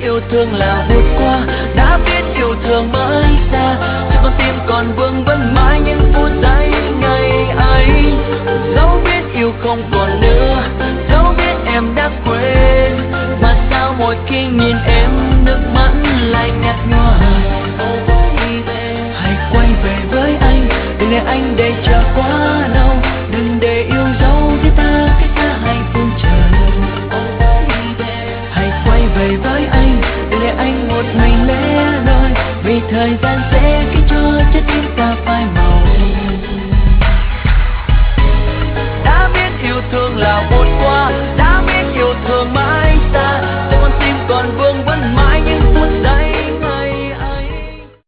yêu thương là vụt qua, đã biết yêu thương mới xa, cho con tim còn vương vấn mãi những phút giây ngày ấy. Dẫu biết yêu không còn nữa, dẫu biết em đã quên, mà sao mỗi khi nhìn em nước mắt lại nhạt nhòa. Hãy quay về với anh, đừng để anh để chờ quá lâu, đừng để yêu dấu cái ta hãy phương chờ. Hãy quay về với anh, đừng để anh một mình lẻ loi, vì thời gian sẽ khiến cho trái tim ta phai màu. Đã biết yêu thương là vô